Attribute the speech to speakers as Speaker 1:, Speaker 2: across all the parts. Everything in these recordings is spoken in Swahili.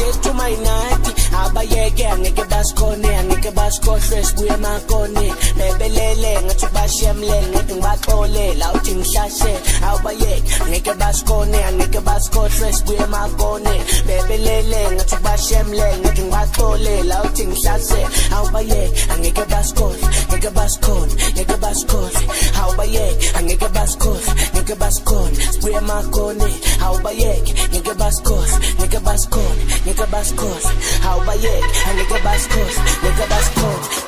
Speaker 1: to my night. Abayeke angeke baskone, angeke baskhohlwe sibuye makone. Bebelele ngathi bashemle ngathi ngibaxole la uthi ngihlahle. Abayeke angeke baskone, angeke baskhohlwe sibuye makone. Bebelele ngathi bashemle ngathi ngibaxole la uthi ngihlahle. Abayeke angeke baskone, angeke baskone, angeke baskone. Abayeke angeke baskone, angeke baskone sibuye makone. Abayeke angeke baskone, angeke baskone, angeke baskone. Abayeke angeke baskone, angeke baskone.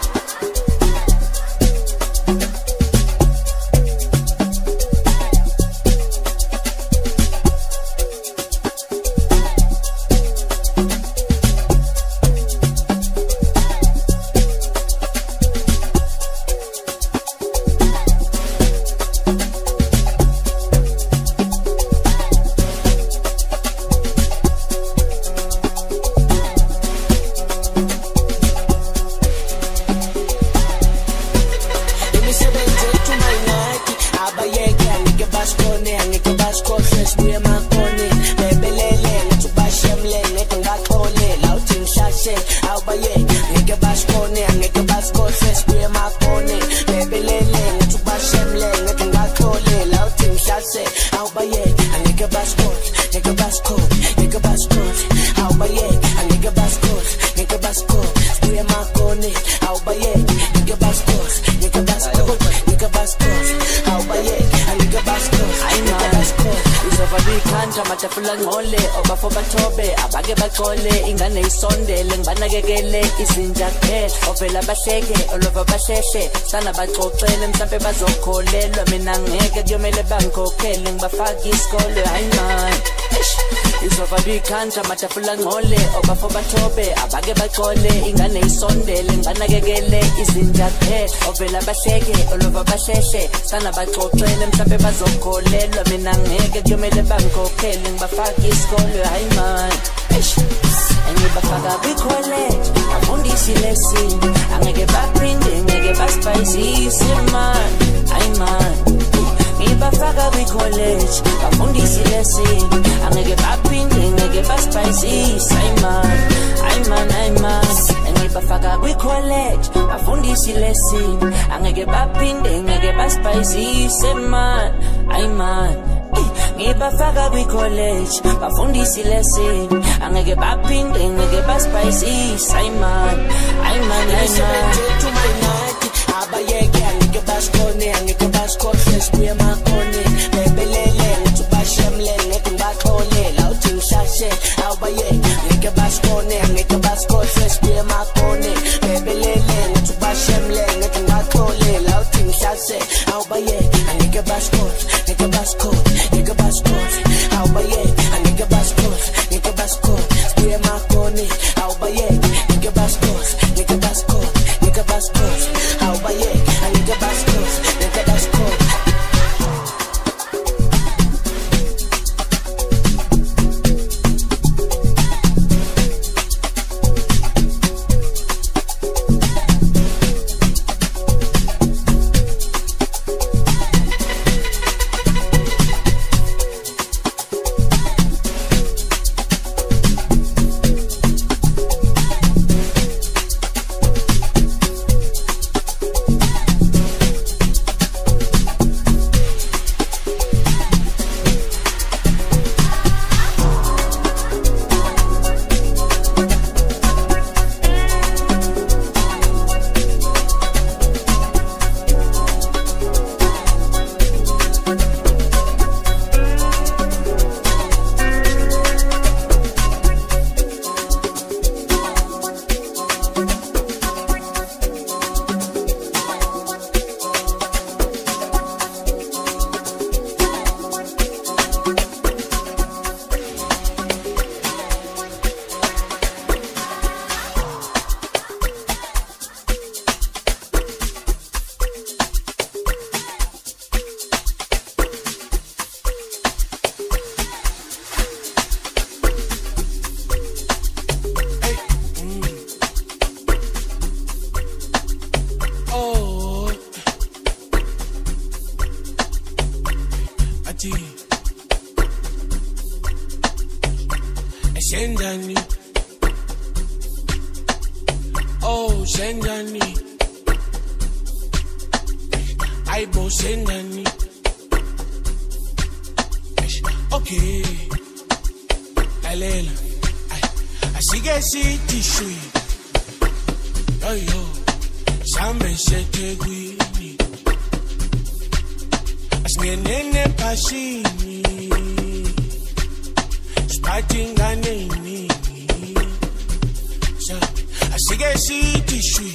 Speaker 2: Ovela bahleke olova bahleshe sana baxoxele mhlambe bazokholelwa mina ngeke kuyomele bangikhokhele ngibafaka isikole hayi man izova bikhanda matafula ngcole obafo bathobe abake baxole ingane isondele ngibanakekele izinja kuphela ovela bahleke olova bahleshe sana baxoxele mhlambe bazokholelwa mina ngeke kuyomele bangikhokhele ngibafaka isikole hayi man Engibafaka college, bafundisi lesson. Angeke baphinde, ngeke baspicise man. Ay man. Ngibafaka college, bafundisi lesson. Angeke baphinde, ngeke baspicise ay man. Ay man, ay man. Engibafaka college, bafundisi lesson. Angeke baphinde, ngeke baspicise man. Ay man. Ngibafaka college bafundisi lesson angeke baphinde ngeke baspicise ay man
Speaker 1: to my night abayeke angeke baskone angeke baskhohlwe sibuye makone bebelele ngathi bashemle ngathi ngibaxole la uthi ngihlahle abayeke angeke baskone angeke baskhohlwe sibuye makone bebelele ngathi bashemle ngathi ngibaxole la uthi ngihlahle abayeke angeke baskone angeke baskone nigga baskone, how by ye? A nigga baskone, nigga baskone, sibuye makone, how by ye? Nigga baskone, nigga baskone, nigga baskone, how by ye? A nigga baskone, nigga baskone. sendani Aibo sendani Okay Alela Asige siti shui Yo yo Sambe sete gwini Asngenene pashini Starting aneni Asige siti shui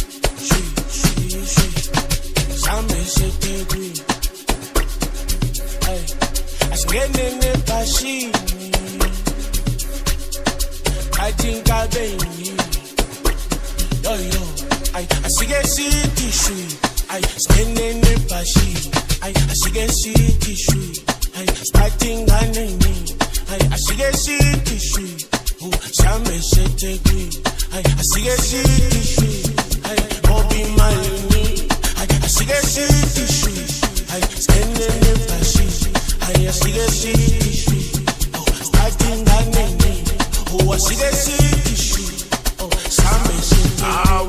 Speaker 1: Sambe sete gwini Asngenene pashini Starting aneni Yo yo Asige siti shui Asngenene pashini Asige siti shui Starting aneni Asige siti shui Sambe sete gwini Asige siti shui Obi malini Asige siti shui Skenene pashi Asige siti shui Starting aneni Asige siti shui Sambe sete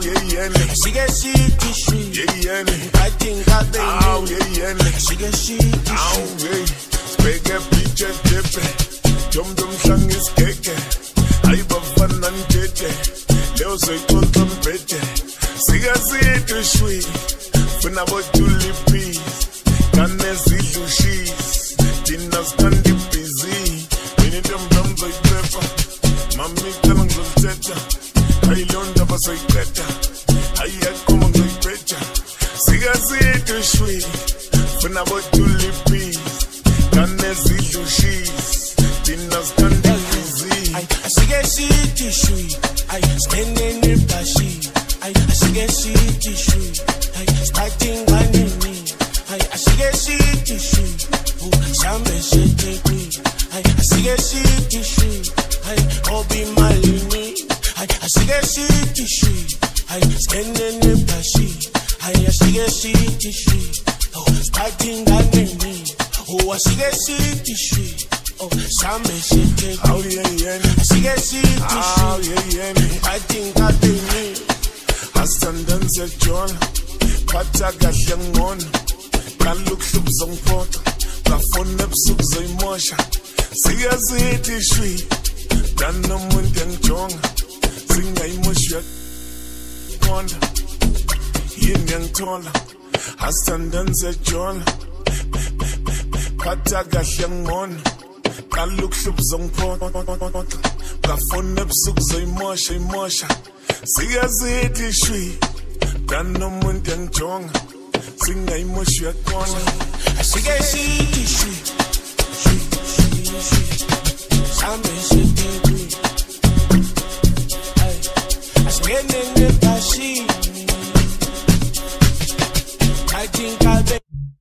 Speaker 1: Asige siti shui Starting aneni Asige siti shui
Speaker 3: Speke piche tepe Dum dum shang is keke Aiba fanan tete Leo soy kontan pete Siga situ shui Funa bo tulipi Kane zilu shis Dinas kandi busy Mini dum dum soy pepa Mami talang soy teta Ay londa pa soy teta Ay akuma soy pecha Siga situ shui Funa bo tulipi Kane zilu shis Dinas kandi busy
Speaker 1: Asige siti shui Skenene pashi Asige siti shui Starting aneni Asige siti shui Sambe sete gwini Asige siti shui Obi malini Asige siti shui Skenene pashi Asige siti shui Starting aneni Asige siti shui Sambe sete gwini Asige siti shui Starting aneni
Speaker 3: Astandan se John Pata kahle ngona Kalukhlub zongpota Kafone busuku zoyimosha Siyazithi shwi Dan nomuntu yangijonga Singayimoshi yakonda Yini yangithola Astandan se John Pata kahle ngona Kalukhlub zongpota Kafone busuku zoyimosha Siyazithi shwi Dan nomuntu yangijonga Singayimoshi yakonda
Speaker 1: Asige siti shui Sambe sete gwini Asngenene pashi Starting aneni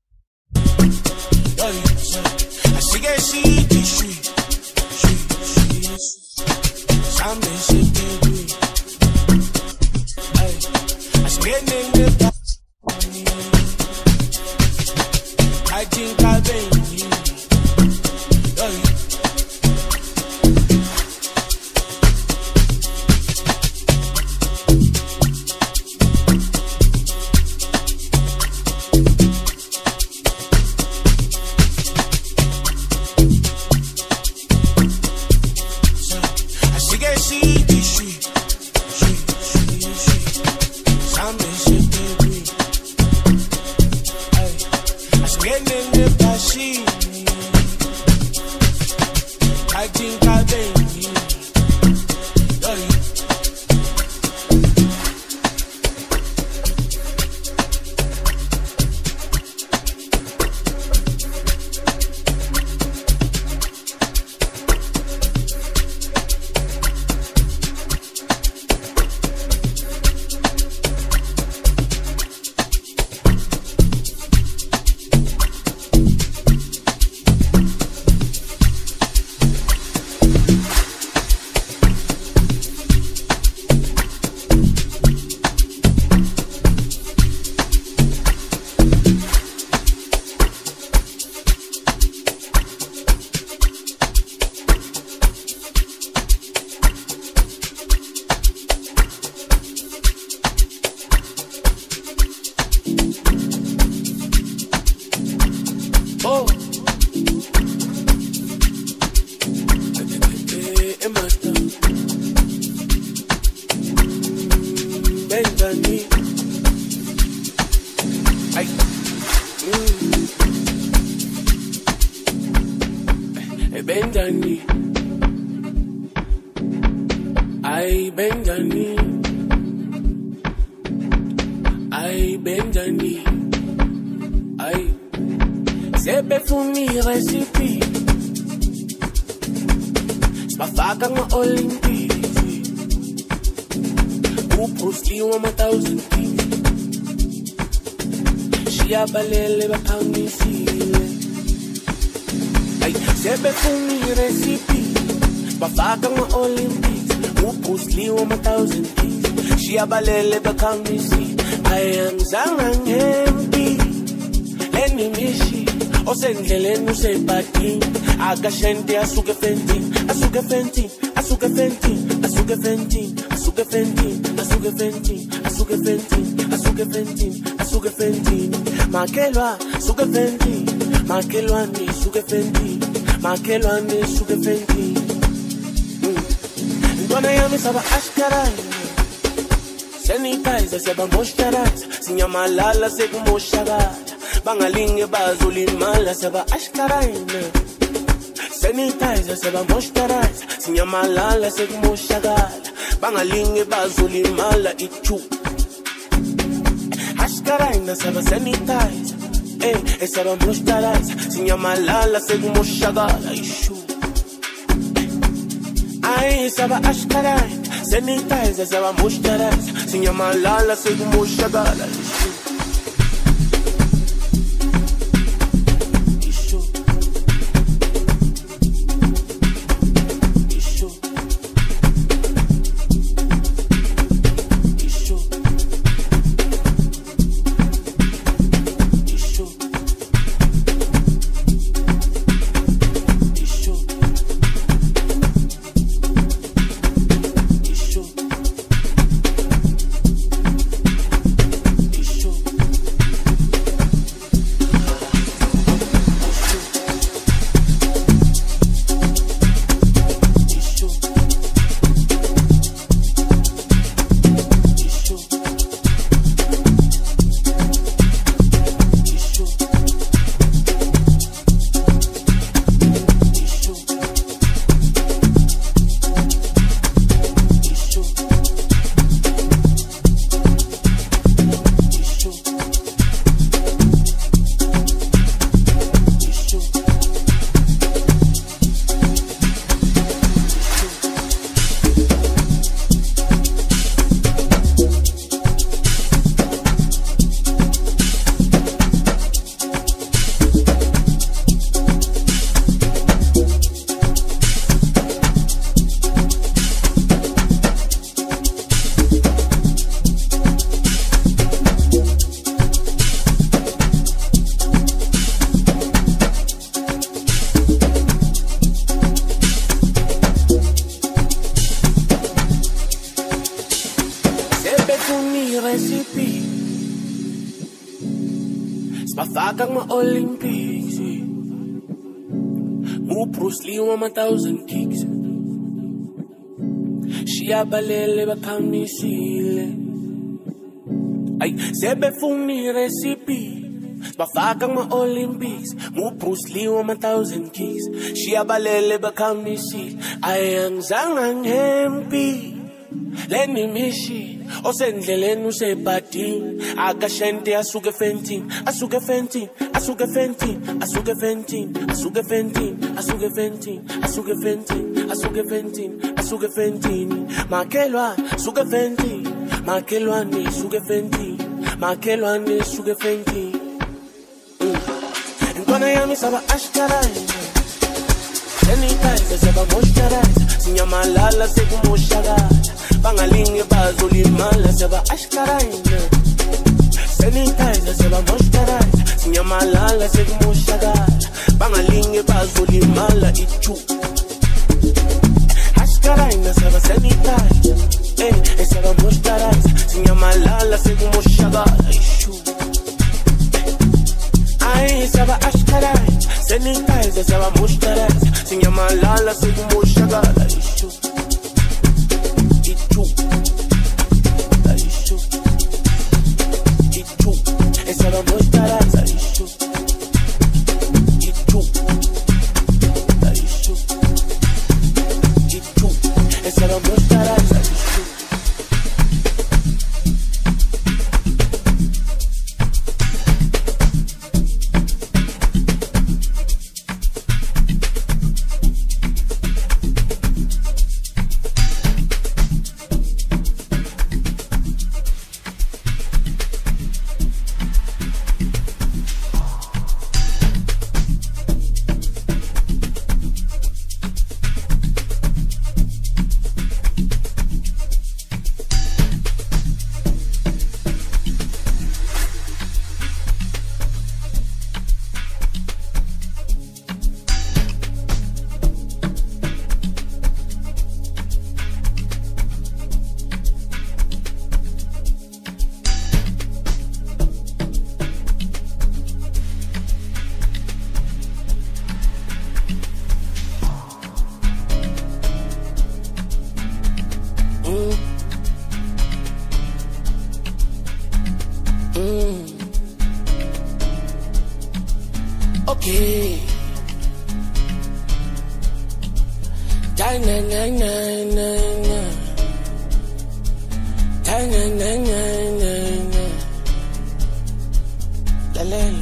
Speaker 1: Asige siti shui Sambe sete gwini Asngenene pashi Starting aneni Asige siti shui Sambe sete gwini Asngenene pashi Starting aneni Benjani, ay Benjani, ay Benjani, ay sebe funi recipe, spafaka nga Olympics, Bruce Lee 1,000 kings, Shia balele bakhangisile. Ay, sebe funi recipe, bafaka nga Olympics, Bruce Lee 1,000 kings, Shia balele bakhangisi. Ay, angizange ngempi, leni mishi, osendleleni usebhadini, akashente asuke fentini, asuke fentini, asuke fentini, asuke fentini, asuke fentini, asuke fentini, asuke fentini, asuke fentini, asuke fentini, makelwa, suke fentini, makelwani, suke fentini, makelwani, suke fentini. Ntwana yami saba ashkarani, sanitizer seba moisturizer, sinyamalala sekumoshakala, bangalinge bazolimala seba ashkarani. Sanitizer seba moisturizer, sinyamalala sekumoshakala, bangalinge bazolimala ichu. Ashkarani seba sanitizer, seba moisturizer, sinyamalala sekumoshakala ishu. Ay, saba ashkarani, sanitizer seba moisturizer, sinyamalala sekumoshakala ishu. Spafaka nga Olympics, Bruce Lee 1,000 kicks, Shia balele bakhamisile. Ay, sebe funi recipe, spafaka nga Olympics, Bruce Lee 1,000 kicks, Shia balele bakhamisile. Ay, angizange ngempi, leni mishi, osendleleni usebhadini, akashente asuke fentini, asuke fentini, asuke fentini, asuke fentini, asuke fentini, asuke fentini, asuke fentini, asuke fentini, asuke fentini, makelwa, suke fentini, makelwani, suke fentini, makelwani, suke fentini. Ntwana yami saba ashkarani, sanitizer seba moisturizer, sinyamalala sekumoshakala, bangalinge bazolimala seba ashkarani. Sanitizer seba moisturizer, sinyamalala sekumoshakala, bangalinge bazolimala ichu. Ashkarani seba sanitizer, seba moisturizer, sinyamalala sekumoshakala ishu. Ay, seba ashkarani, sanitizer seba moisturizer, sinyamalala sekumoshakala ishu. Ichu, ishu, ichu, seba moisturizer ishu. Ichu, ishu. again. Die na na na na na. Die na na na na na. La la la.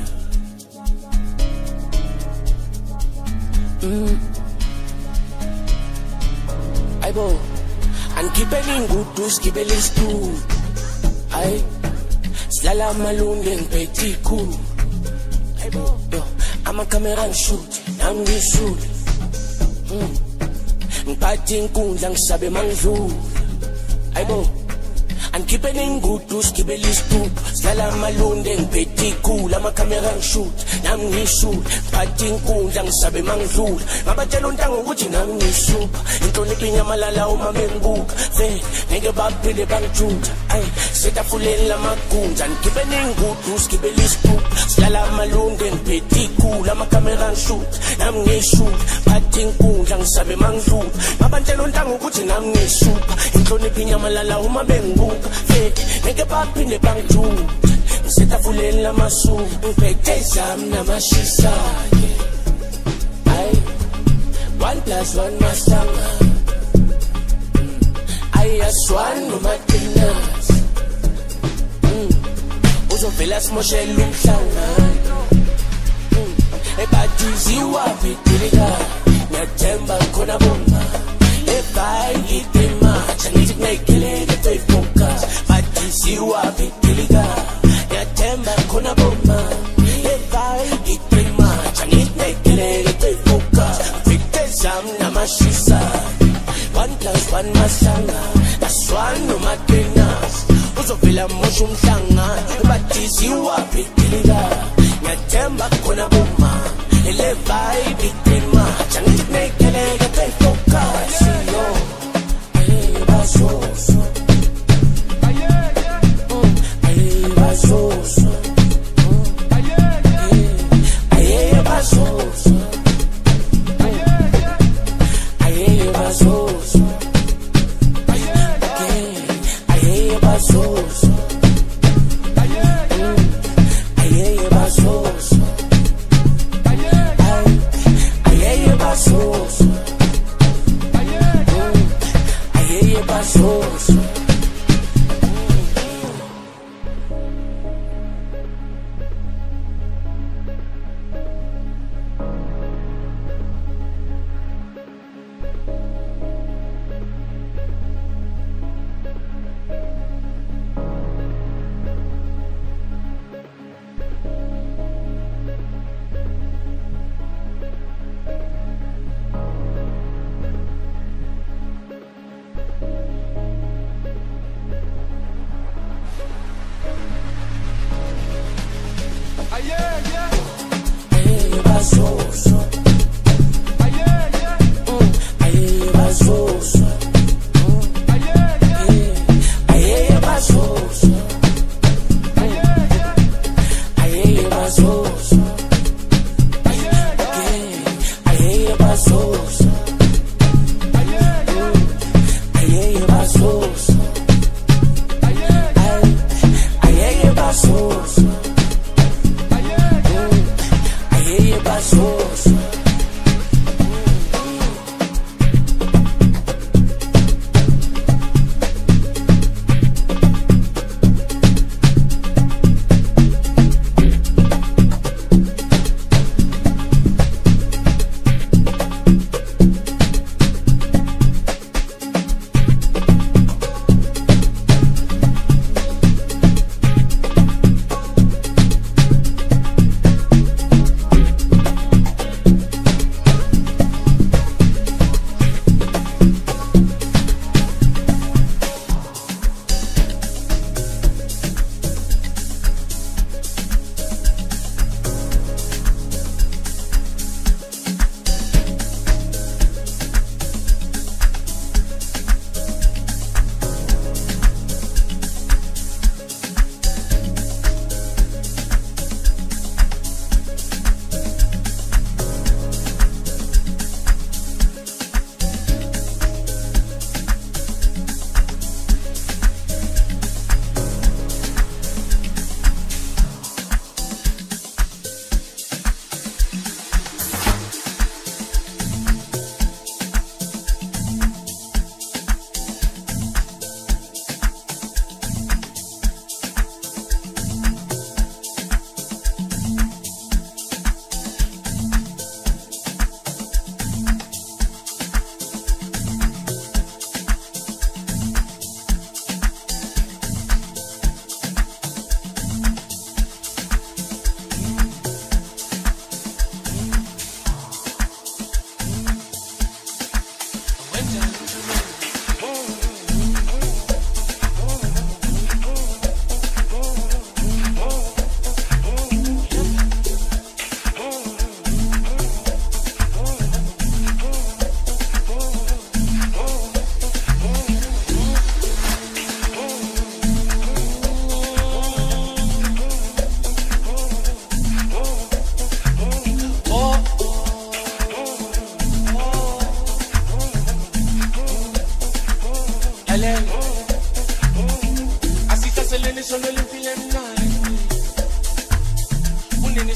Speaker 1: Aibo, angibele ngudu skibele stu. Ay, slala malungeng peti cool. Aibo, yo, I'm a camera and shoot, I'm the shoot. Mpating kundlang sabi mangzul. Aibo, angibele ngudu skibele stu. Slala malungeng peti cool, I'm a camera and shoot, I'm the shoot. Mpating kundlang sabi mangzul. Mabatelo ntango ukuthi nami ngisupa. Inhlonipho inyamalala uma mengibuka. Fe, ngeke baphile bangijuda. Ay, setafulela magunja. Ngibele ngudu skibele isitupa. Silala malunge ngiphethe ikhulu. Amakamera ngishoot, nami ngishoot. Phathi inkundla ngisabe mangidlula. Mabantelo ntango ukuthi nami ngisupa. Inhlonipho inyamalala uma bengibuka. Fe, ngeke baphile bangijuda. Setafulela masuku. Ngiphethe zami namashisake. Ay, 1+1 masanga. Ayaswan nomatinas. Uzovela simoshela umhlangano. Ebadiziwa bidilika. Ngiyathemba khona bomba. Ebhayi ngitimacha. Ngithi kunayikeleke toyifocus. Badiziwa bidilika. Ngiyathemba khona bomba. Ebhayi ngitimacha. Ngithi kunayikeleke toyifocus. Zam namashisa 1+1 masanga. Aswan nomatinas. Uzovela mosha umhlangano. Ebadiziwa bidilika. Ngiyathemba khona bomba. Ele vibe itimacha. Ngithi kunayikeleke toyifocus. Yo, basoso. Basoso. Basoso.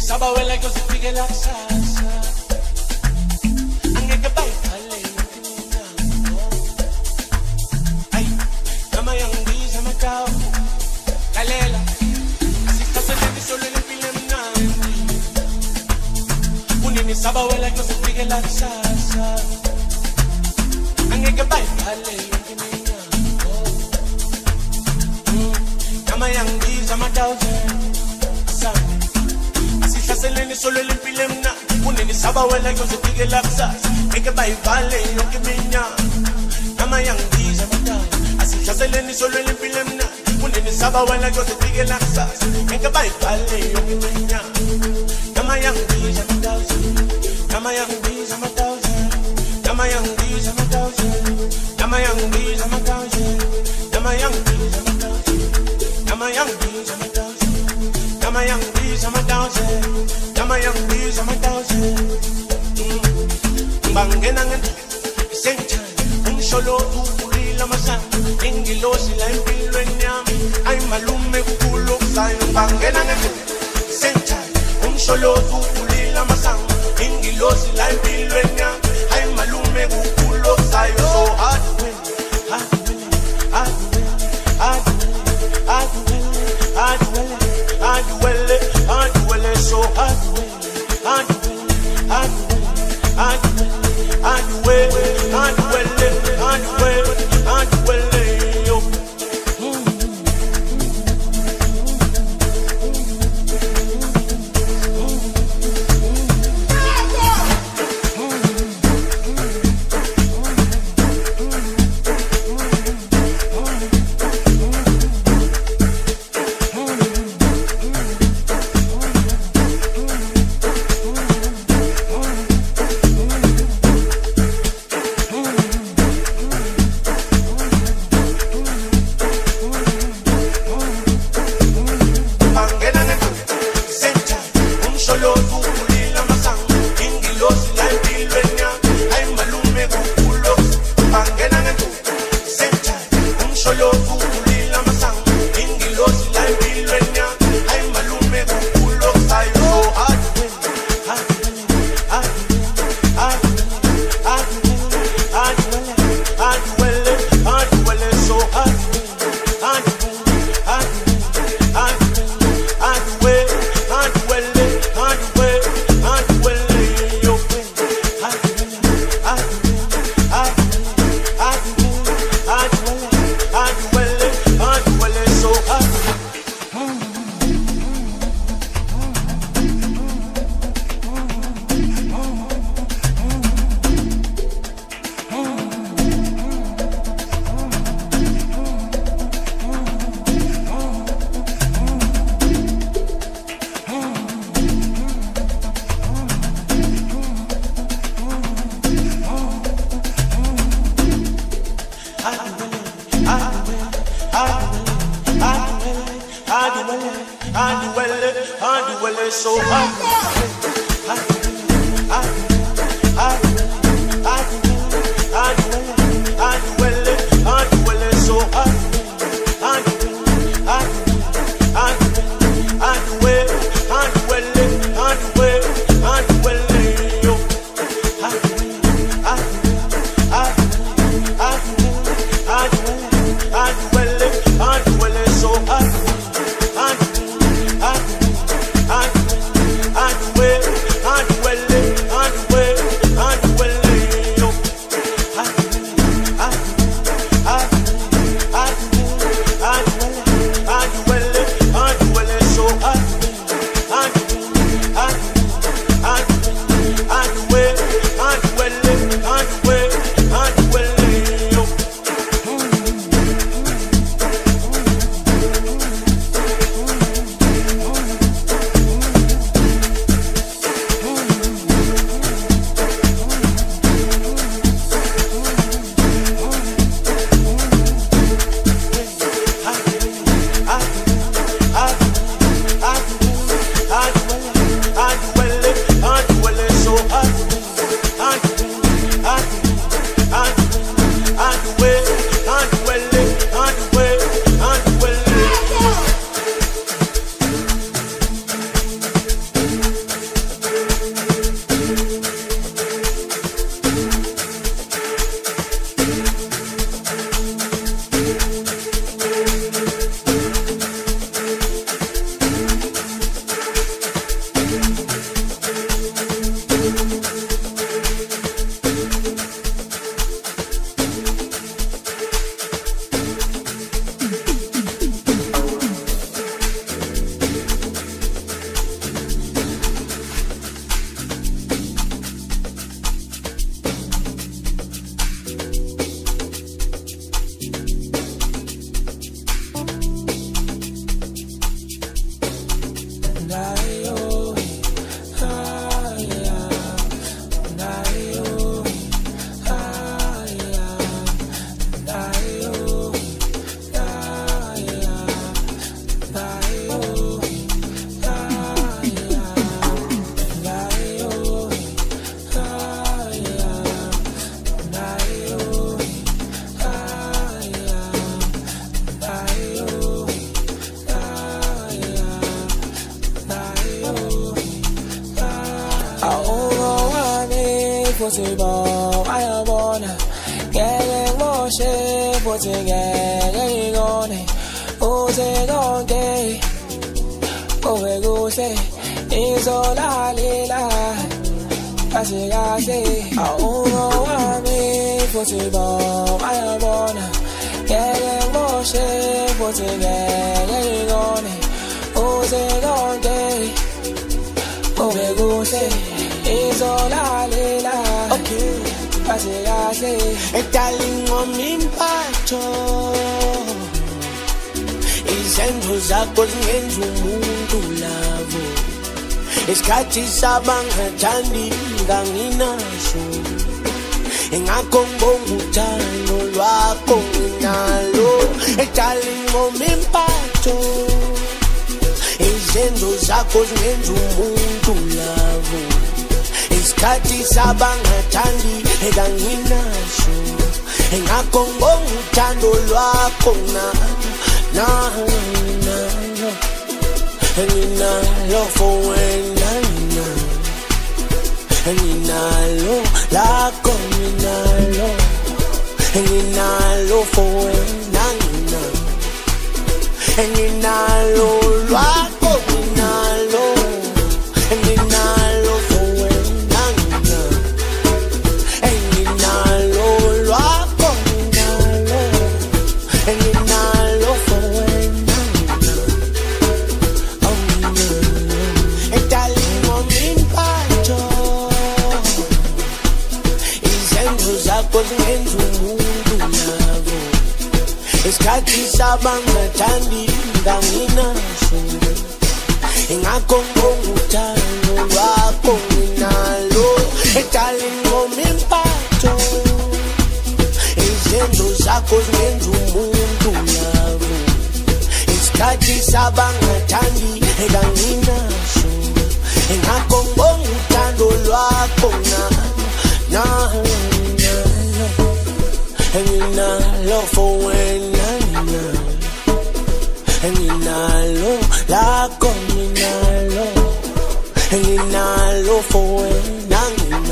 Speaker 1: Saba wela kuzifike la sasa angeke bayibhale ay kama yangiza mataw kalela asikhaseleni solo lempilo mnandi unini saba wela kuzifike la sasa angeke bayibhale kama yangiza mataw Seleni solo limpile mna uneni saba wela kuzifike la sasa ngeke bayivale yonke minya nama yangiza mata asihlaseleni solo limpile mna uneni saba wela kuzifike la sasa ngeke bayivale yonke minya nama yangiza mata nama yangiza mata nama yangiza mata nama yangiza mata nama yangiza mata nama yangiza mata Nama young bees, I'm a thousand. Nama young bees, I'm a thousand. Bangenangan, same time. Solo tu pulila masan. Ingilo sila impilo enyam. Ay malume kukulo sayo. Bangenangan, same time. Solo tu pulila masan. Ingilo sila impilo enyam. Ay malume kukulo sayo. So hard to win, hard to win, hard to win, hard to win, hard to win, hard to win. I do well, so I do well, I do well, I do well, I do well, I do well, I do well, I do well, yo. I do well. futhi bayabona ngeke ngimoshe futhi ngeke ngikone uze konke kube kuhle izolalela kahle kahle awungowami futhi bayabona ngeke ngimoshe futhi ngeke ngikone uze konke kube kuhle izolalela okay kahle kahle darling ngomimpatho izenzo zakho zingenza umuntu lavo isikhathi sabangathandi nganginaso ingakho ngibonga uthando lwakho nginalo darling ngomimpatho izenzo zakho zingenza umuntu lavo isikhathi sabangathandi nganginaso ingakho ngibonga uthando lwakho nginalo for wena nginalo lakho nginalo for wena nginalo lwakho nginalo for wena nginalo lwakho nginalo for wena darling ngomimpatho izenzo zakho zingenza umuntu lavo isikhathi sabangathandi nganginaso ingakho ngibonga uthando lwakho nginalo darling ngomimpatho izenzo zakho zingenza umuntu lavo isikhathi sabangathandi nganginaso ingakho ngibonga uthando lwakho nginalo for wena nginalo lakho nginalo for wena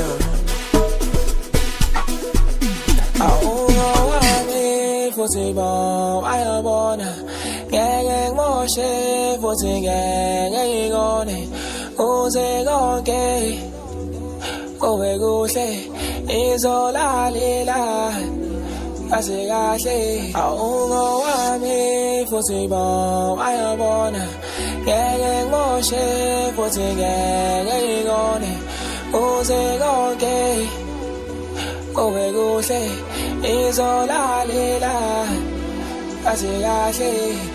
Speaker 1: awungowami futhi bayabona ngeke ngimoshe futhi ngeke ngikone uze konke kube kuhle izolalela kahle kahle awungowami futhi bayabona ngeke ngimoshe futhi ngeke ngikone uze konke kube kuhle izolalela kahle kahle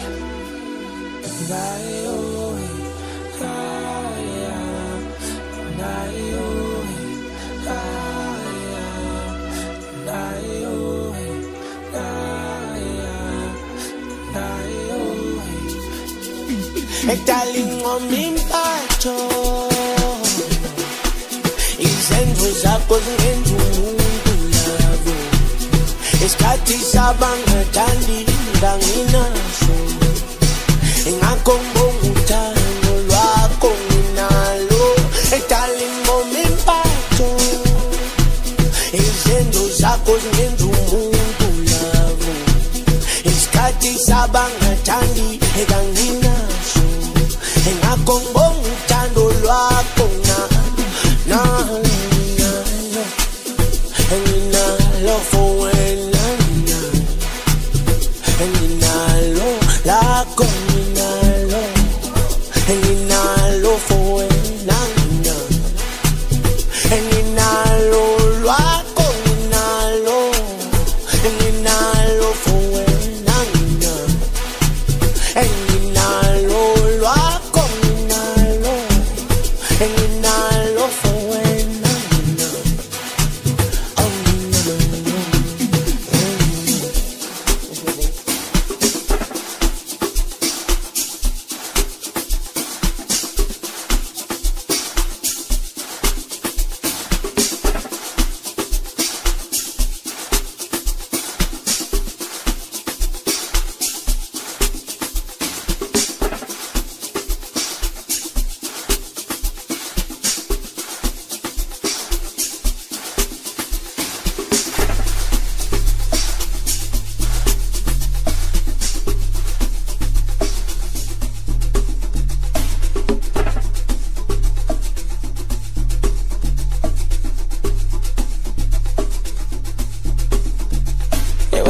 Speaker 1: darling ngomimpatho izenzo zakho zingenza umuntu lavo isikhathi sabangathandi nganginaso ingakho ngibonga uthando lwakho nginalo darling ngomimpatho izenzo zakho zingenza umuntu lavo isikhathi sabangathandi nganginaso ingakho ngibonga uthando lwakho nginalo for wena nginalo lakho nginalo for wena nginalo lwakho nginalo for wena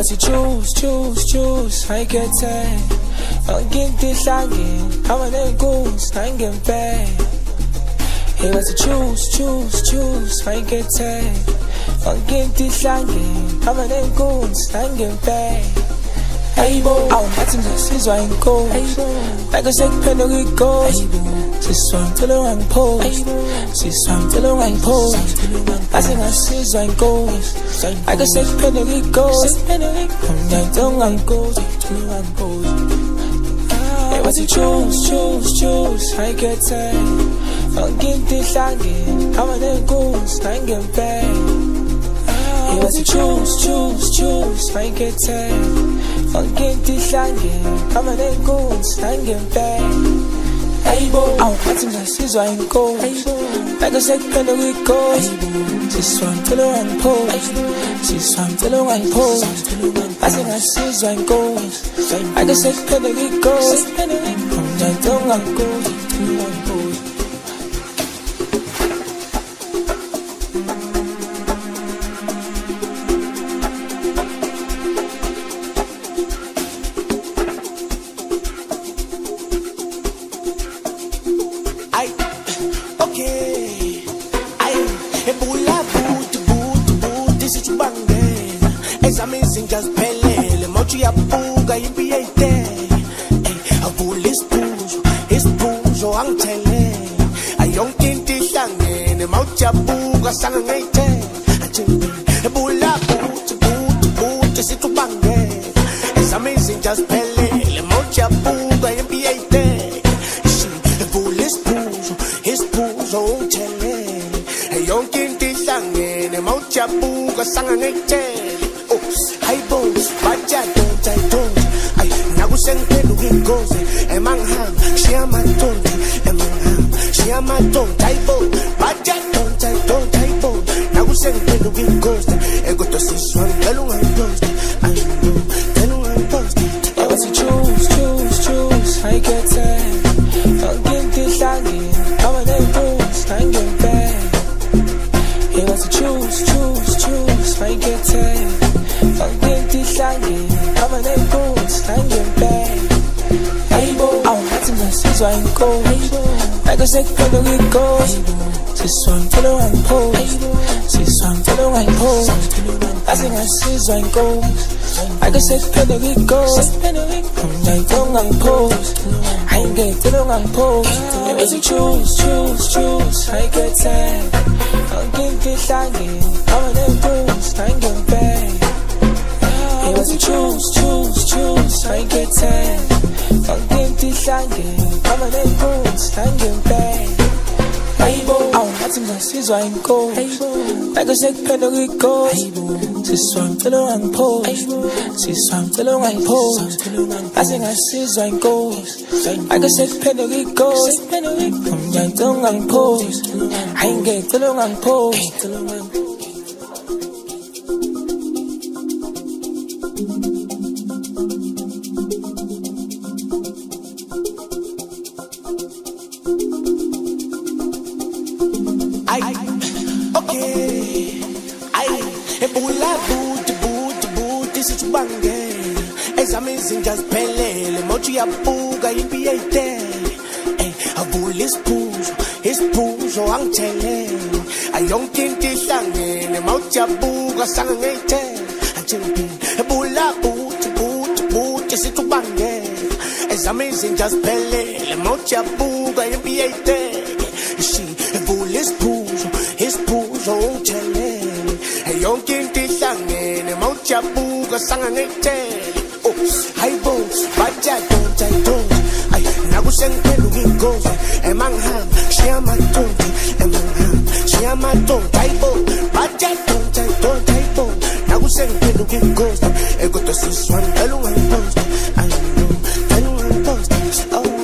Speaker 1: was you choose, I get it. I'll get this again, how many goals, I get back. It was you choose, I get it. I'll get this again, how many goals, I get back. Hey bo, that's in the season go. Like a sick penalty goes. She swam till the wrong pose. She swam till the wrong pose. I sing a season goes. Like a sick penalty goes. From that tongue and goes. Hey, what you choose, I get it. I'll get this again, how many goals, I get back. Hey, what you choose, I get it. I'll get this again, how many goals, I get back. Hey bo, that's in the season go. Like a sick penalty goes. She swam till the wrong pose. She swam till the wrong pose. I sing a season goes. Like a sick penalty goes. From that tongue and goes to the wrong pose.
Speaker 4: Just pelele, mochi ya puga impiete. Avule ispuzo angtele. Ayonkinti hlangene, mochi ya puga sangangete. Ebula buti situbange. It's amazing just pelele, mochi ya puga impiete. Avule ispuzo angtele. Ayonkinti hlangene, mochi ya puga sangangete. Hey bones, baja don't I don't. I nago sengpelu ingoze. Emangham, shiyama don't. Emangham, shiyama don't. Hey bones, baja don't I don't. Hey bones, nago sengpelu ingoze. Ego to siswan, telu angoze. I know, telu angoze.
Speaker 1: I was you choose, I get it. I'll get this again, how many goals, I get back. It was you choose, I get it. I'll get this again, how many goals, I get back. Hey bo, that's in the season go. Like a sick penalty goes. She swam till the wrong pose. She swam till the wrong pose. I sing a season goes. Like a sick penalty goes. From that tongue and pose. I ain't get to the wrong pose. It was you choose, I get it. I'll get this again, how many goals, I get back. It was you choose, I get it. I'll get this again, how many goals, I get back. Hey bo, that's in the season go. Like a sick penalty goes. She swam till the wrong pose. She swam till the wrong pose. I sing a season goes. Like a sick penalty goes. From that tongue and pose. I ain't get to the wrong pose.
Speaker 4: It's amazing just pelele, mochi ya puga impiete. Avule ispuzo angtele. Ayonkinti hlangene, mochi ya puga sangangete. Ebula buti situbange. It's amazing just pelele, mochi ya puga impiete. Avule ispuzo angtele. Ayonkinti hlangene, mochi ya puga sangangete. Hey bones, baja don't I don't. I nago sengpelu ingoze. Emangham, shiyama don't. Emangham, shiyama don't. Hey bones, baja don't I don't. Hey bones, nago sengpelu ingoze. Ego to siswan, telu angoze. I know, telu angoze. Oh.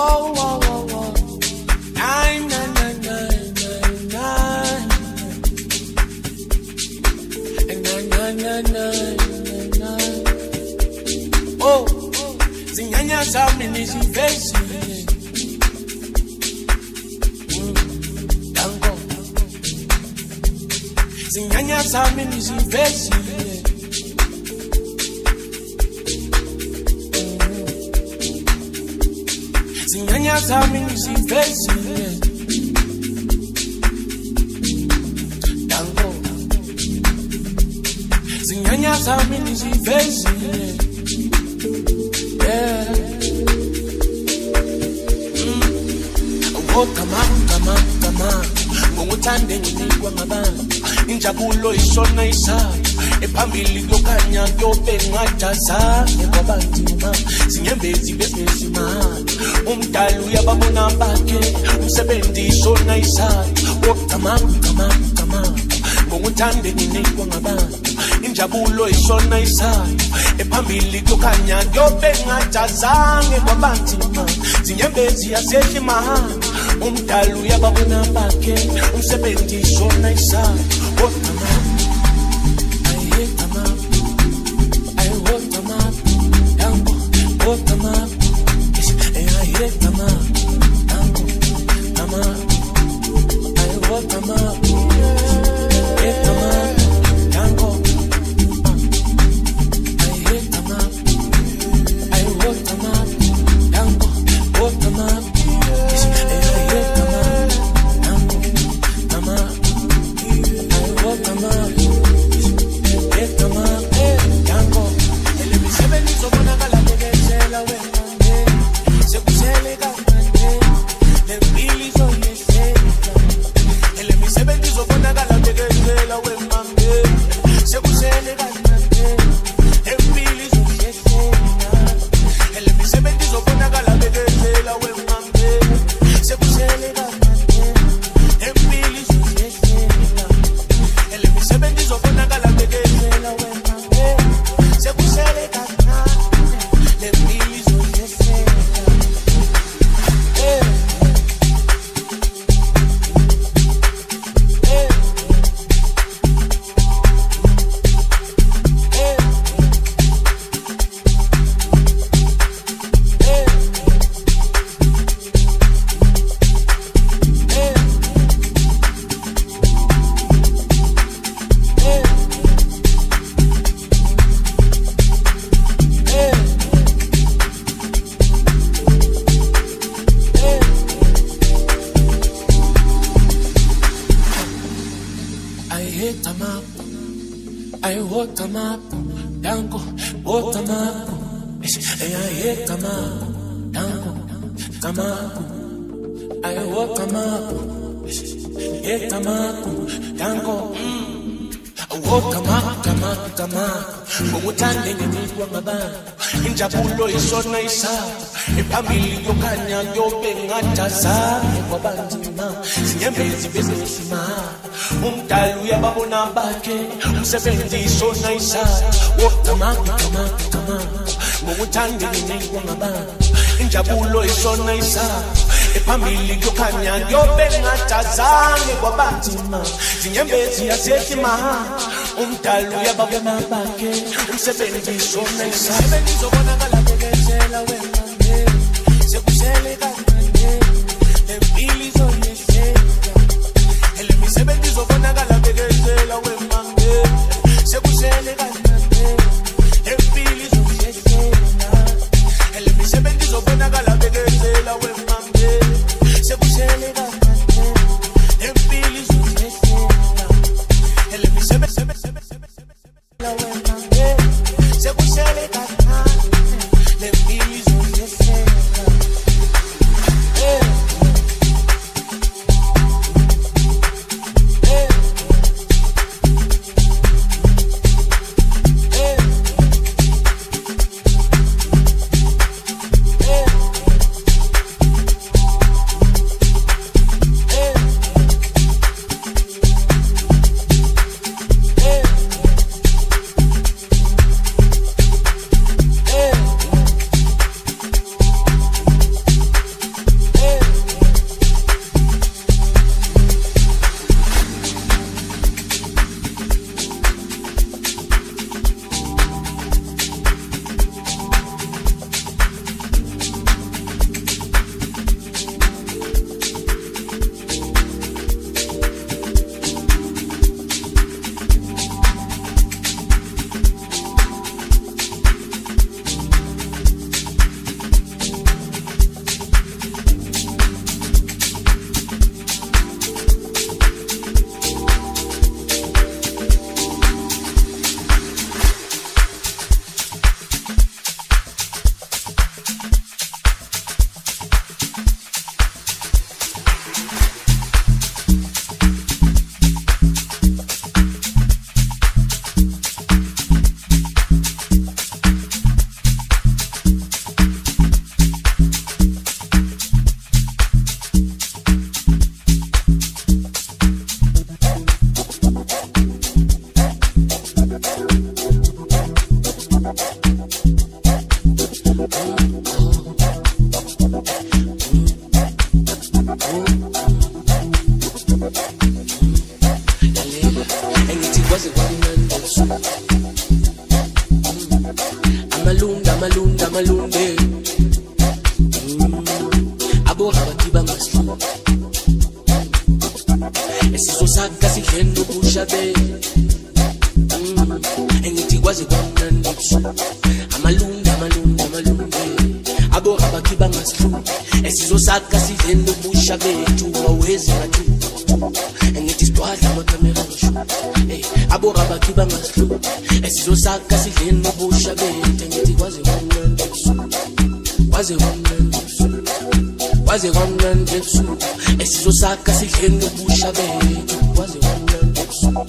Speaker 4: Oh, zinyanya zami nizivezi. Dango. Zinyanya zami nizivezi. Zinyanya zami nizivezi. Dango. Zinyanya zami nizivezi. Kama ngokuthande nginikwa ngabantu injabulo ishona isaya ephambili lokanya yobe ngadazange kwabanzima zinyembezi besimahana umdali uyababona bakhe umsebenzi ishona isaya kama ngokuthande nginikwa ngabantu injabulo ishona isaya ephambili lokanya yobe ngadazange kwabanzima zinyembezi yasesimahana umdali uyababona bakhe umsebenzi ishona isaya ngokuthande nginikwa ngabantu injabulo ishona isaya ephambili lokanya yobe ngadazange kwabanzima zinyembezi besimahana umdali uyababona bakhe umsebenzi ishona isaya kama ngokuthande nginikwa ngabantu injabulo ishona isaya ephambili lokanya yobe ngadazange kwabanzima zinyembezi yasesimahana umdali uyababona bakhe umsebenzi ishona isaya sebenzizobonakala bekezela wena sekusele kancane lempilo izoyehleka elemisebenzi izobonakala bekezela wena sekusele kancane lempilo izoyehleka elemisebenzi izobonakala bekezela wena sekusele kancane lempilo izoyehleka elemisebenzi
Speaker 1: abakiba ngasihlu esizosaka sidleni ubushabe engithi kwaze kwamnandi ebusuku amalunga abo abakiba ngasihlu esizosaka sidleni ubushabe awezi ngathi engithi sitwadla amakamera ngisho abo abakiba ngasihlu esizosaka sidleni ubushabe engithi kwaze kwamnandi ebusuku kwaze kwamnandi ebusuku esizosaka sidleni ubushabe kwaze kwamnandi ebusuku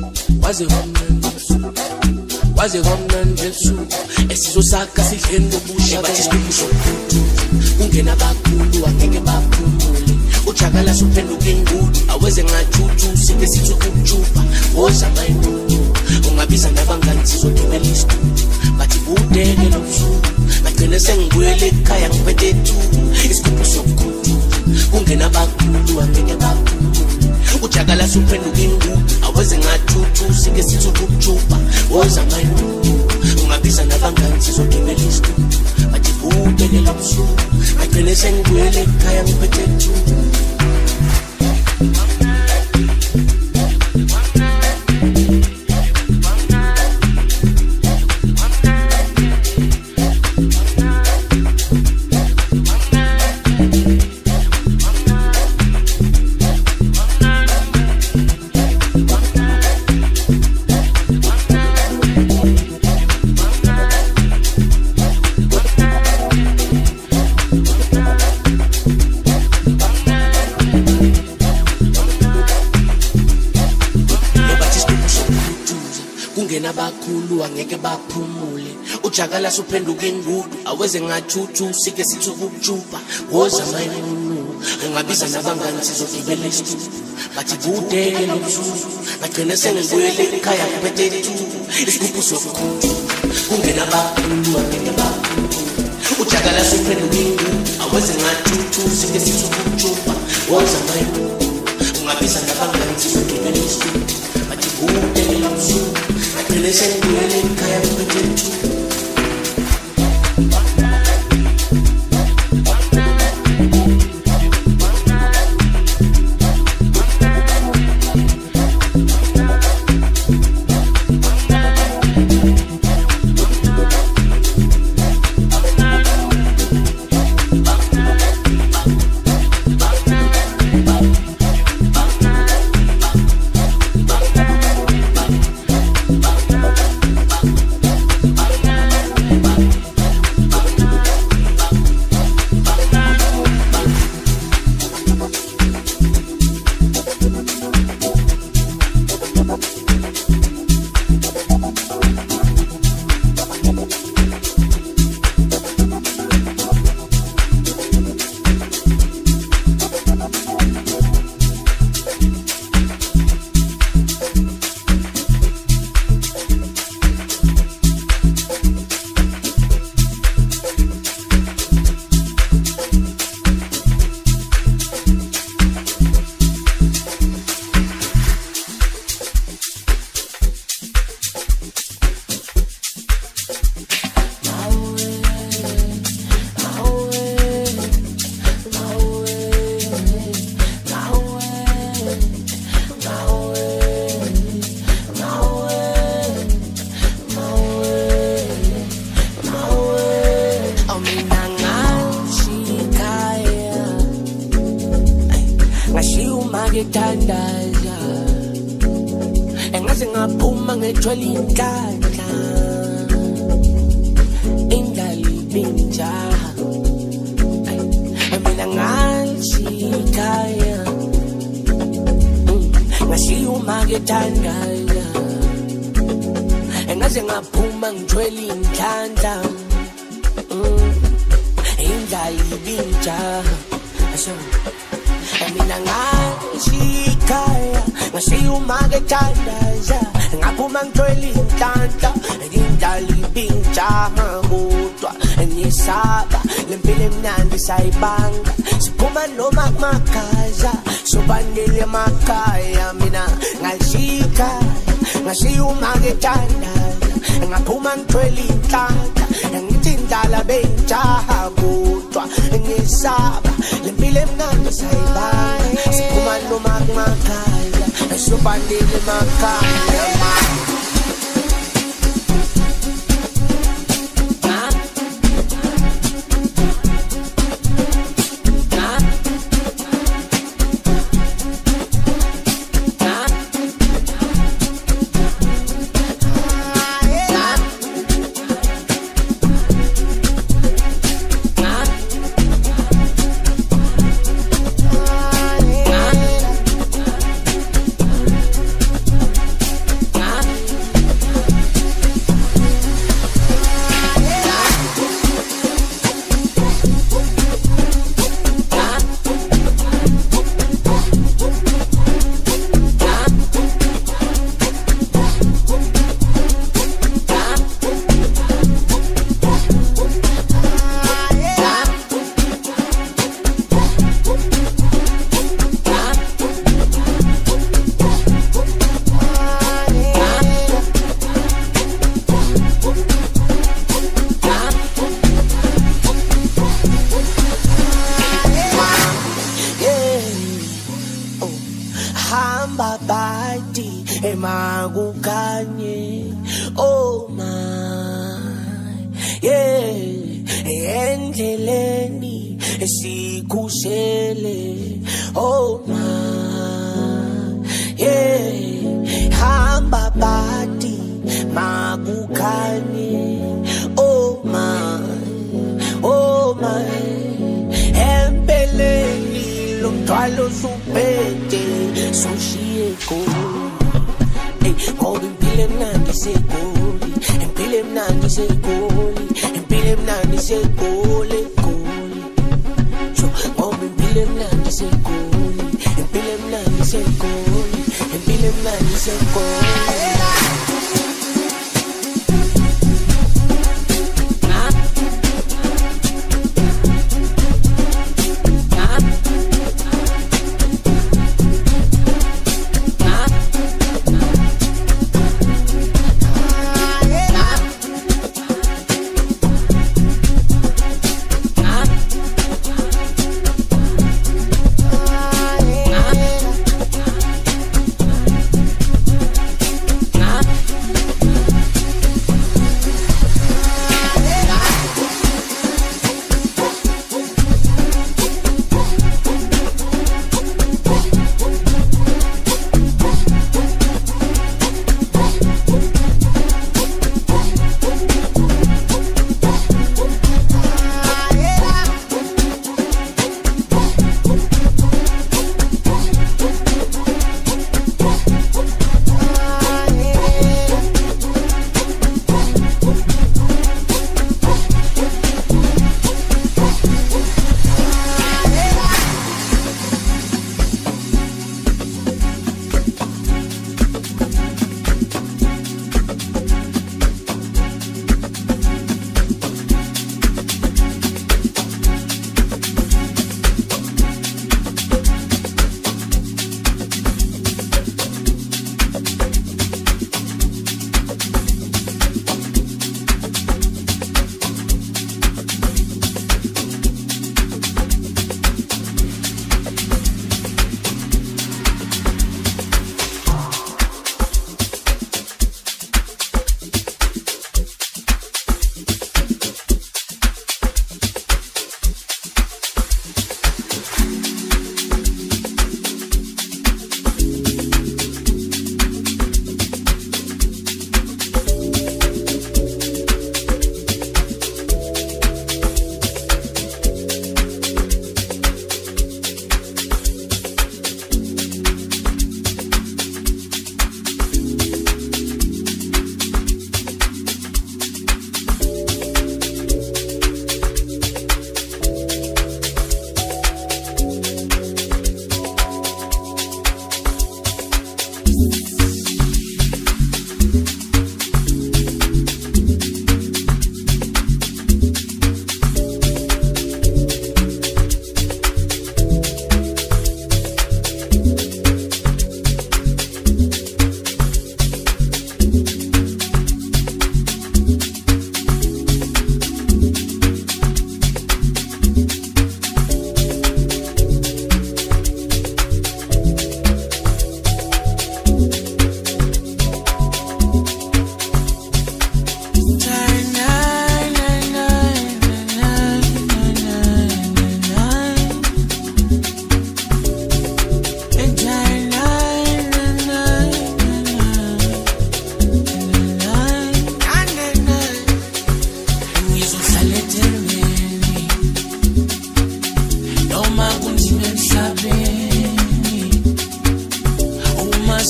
Speaker 1: kwaze kwamnandi ebusuku esizosaka sidleni ubushabe bathi sibuso kungena bakhulu angeke baphumule ujakala suphenduka ingudu aweze ngathuthu sike sithi ukujupa woza mayinunu ungabiza nabangani sizogibela istudio bathi budeke lobusuku ngagcine sengibuyele ekhaya ngiphethe tu isigubhu sokukhuthu kungena bakhulu angeke baphumule ujakala suphenduka ingudu aweze ngathuthu sike sithi ukujupa woza mayinunu ungabiza nabangani sizogibela istudio bathi budeke lobusuku ngagcine sengibuyele ekhaya ngiphethe tu abakhulu angeke baphumule ujakala suphenduka ingudu aweze ngathuthu sike sithi ukujupa woza mayinunu ungabiza nabangani sizogibela istudio bathi budeke lobusuku ngagcine sengibuyele ekhaya ngiphethe tu isigubhu sokukhuthu kungena abakhulu angeke baphumule ujakala suphenduka ingudu aweze ngathuthu sike sithi ukujupa woza mayinunu ungabiza nabangani sizogibela istudio bathi budeke lobusuku Listen to it, I am pretty too. ngitandaza engaze ngaphuma ngethwele inhlanhla indali binja mina ngalishikaya ngashiyuma ngitandaza engaze ngaphuma ngithwele inhlanhla indali binja asho mina ngashikaya ngashiyuma ngitandaza ngaphuma ngithwele inhlanhla indali binja kodwa nisaba lempilo emnandi sayibanga siphuma noma kumakaza sobanele emakhaya mina ngashiyuma ngitandaza ngaphuma ngithwele inhlanhla ngithi
Speaker 4: abadala benjaha kodwa ngisaba lempilo emnandi sayibala siphuma noma kumakhaya sobandile emakhaya hamba badi emagukanye oh my yeah endleleni esikusele oh my yeah hamba badi magukanye oh my empeleni lomthwalo supete sushiye goli ngoba impilo emnandi segoli impilo emnandi segoli impilo emnandi segoli ngoba impilo emnandi segoli impilo emnandi segoli impilo emnandi segoli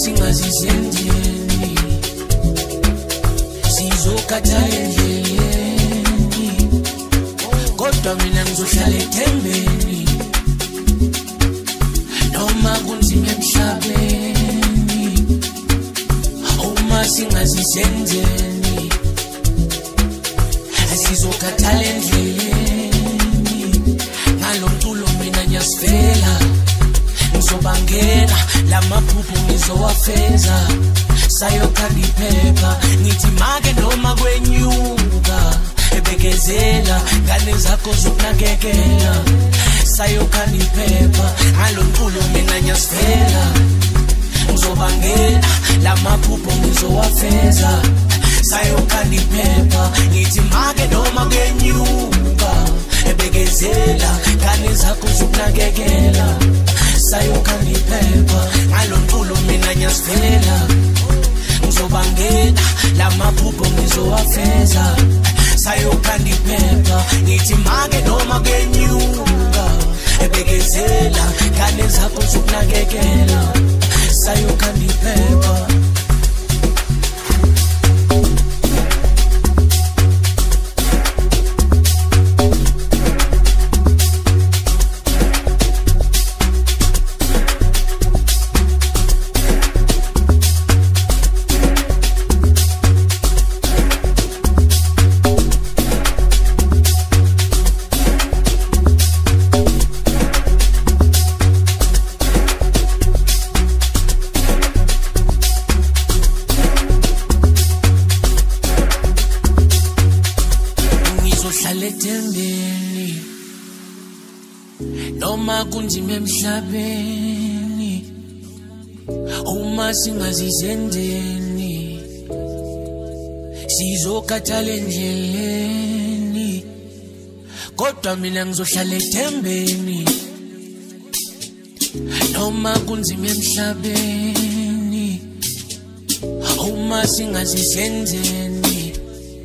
Speaker 1: singazizendeni sizokhathala endleleni kodwa mina ngizohlala ethembeni noma kunzima emhlabeni uma singazizendeni sizokhathala endleleni ngalomculo mina nyasifela ngizobangena lamaphupho ngizowafeza sayokhanda iphepha ngithi make noma kwenyuka ebekezela ngane zakho zokunakekela sayokhanda iphepha ngalomculo mina nyasifela ngizobangena lamaphupho ngizowafeza sayokhanda iphepha ngithi make noma kwenyuka ebekezela ngane zakho zokunakekela sayokhanda iphepha ngalomculo mina nyasifela ngizobangena lamaphupho ngizowafeza sayokhanda iphepha ngithi make noma kwenyuka ebekezela ngane zakho zokunakekela sayokhanda iphepha noma kunzima emhlabeni uma singazizendeni sizokhathala endleleni kodwa mina ngizohlala ethembeni noma kunzima emhlabeni uma singazizendeni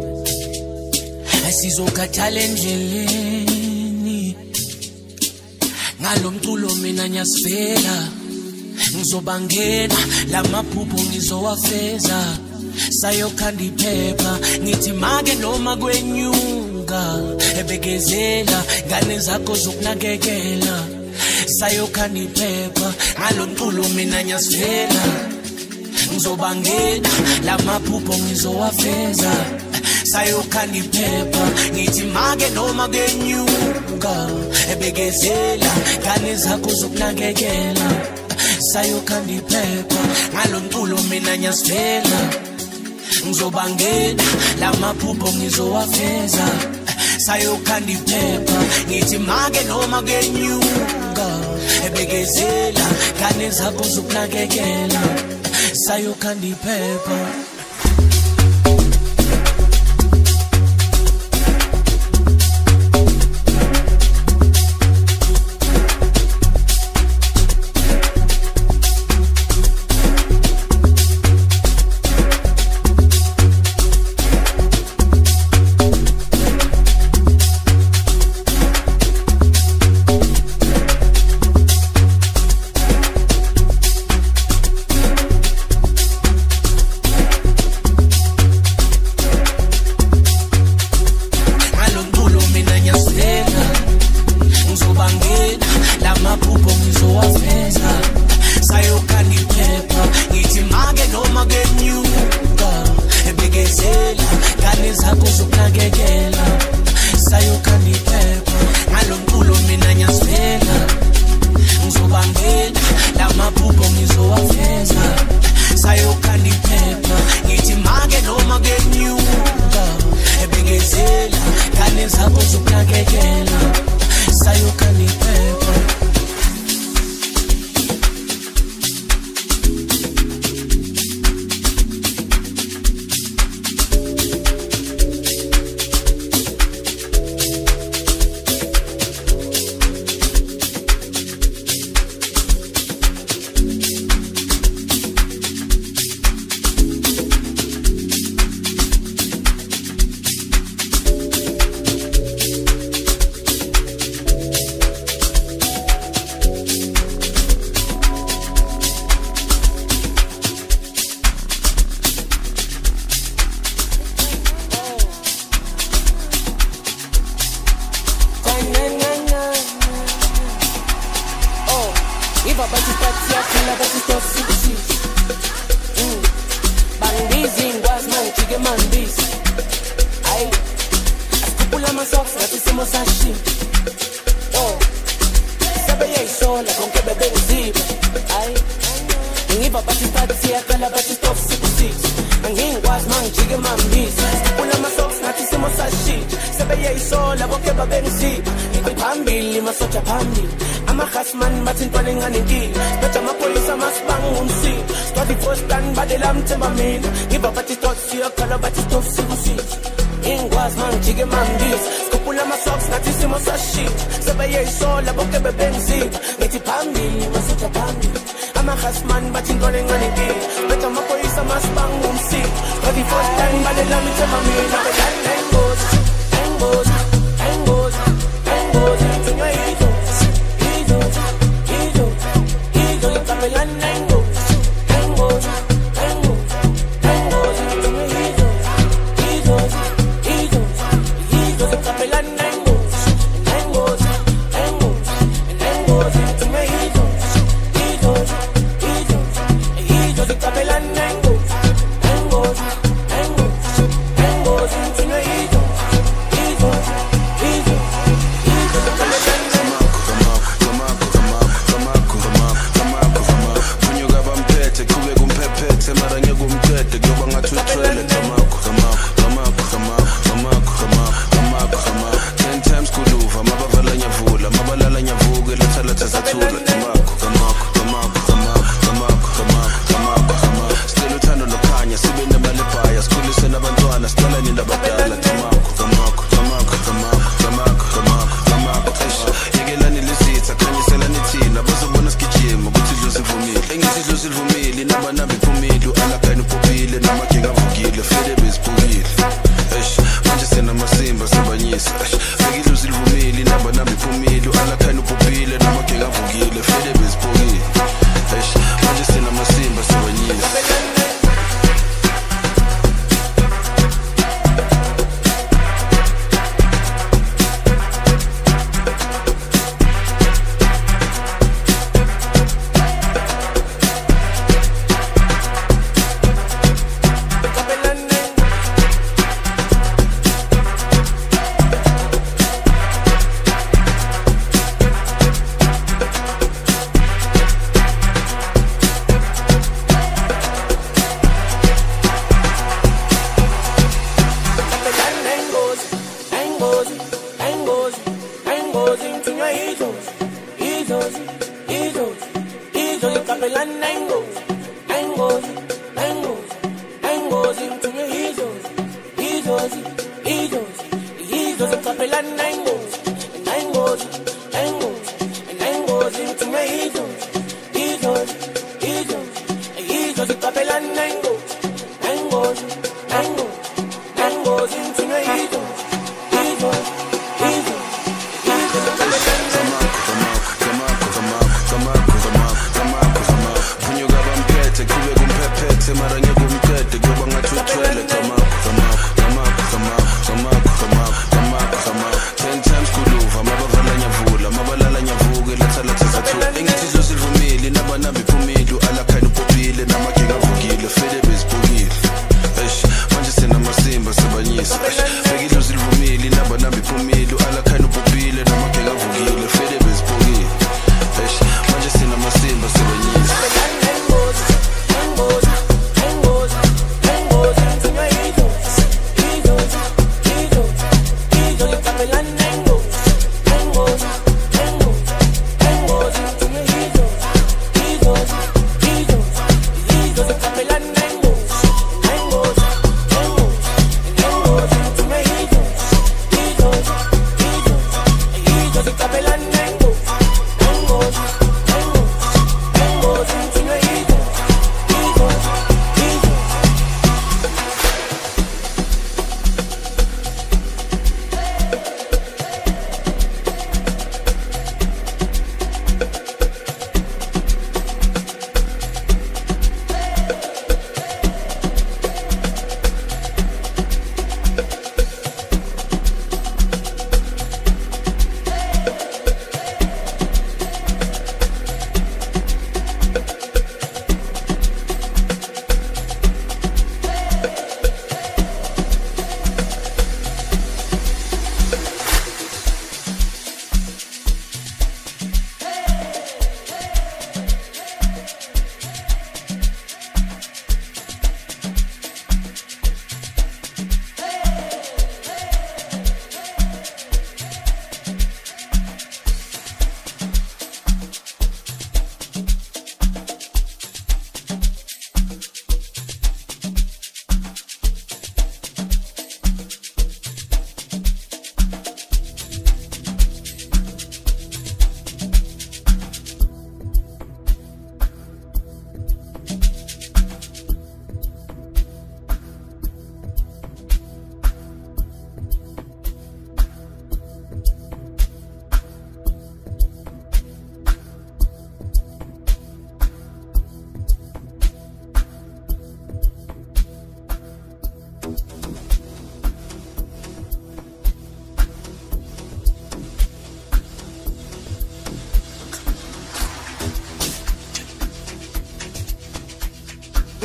Speaker 1: sizokhathala endleleni ngalomculo mina nyasifela ngizobangena lamaphupho ngizowafeza sayokhanda iphepha ngithi make noma kwenyuka ebekezela ngane zakho zokunakekela sayokhanda iphepha ngalomculo mina nyasifela ngizobangena lamaphupho ngizowafeza sayokhanda iphepha ngithi make noma kwenyuka ebekezela ngane zakho zokunakekela sayokhanda iphepha ngalomculo mina nyasifela ngizobangena lamaphupho ngizowafeza sayokhanda iphepha ngithi make noma kwenyuka ebekezela ngane zakho zokunakekela sayokhanda iphepha Ngiva bathi party yakhona bathi stop 66 Bangibizi ngikwazi mangijike mangibizi Ayi Asikhuphula ama-socks ngathi isimo sashintsha Sebeyayisola konke bebengiziba Ayi Ngiva bathi party yakhona bathi stop 66 Angingikwazi mangijike mangibizi Asikhuphula ama-socks ngathi isimo sashintsha Sebeyayisola konke bebengiziba Ngiphambili masoja phambili Amakhasman bathi intwana encane inkinga Betha amaphoyisa masibanga umsini Stwadi fostan badela mthemba mina Ngiva bathi stop siyakhala bathi stop sikusisi Ingikwazi mangijike mangibizi Sikhuphula ama-socks ngathi isimo sashintsha Sebeyayisola bonke bebengiziba Ngithi phambili masoja phambili Amakhasman bathi intwana encane inkinga Betha amaphoyisa masibanga umsini Stwadi fostan badela mthemba mina Engozi, engozi, engozi, engozi Ngithi yizo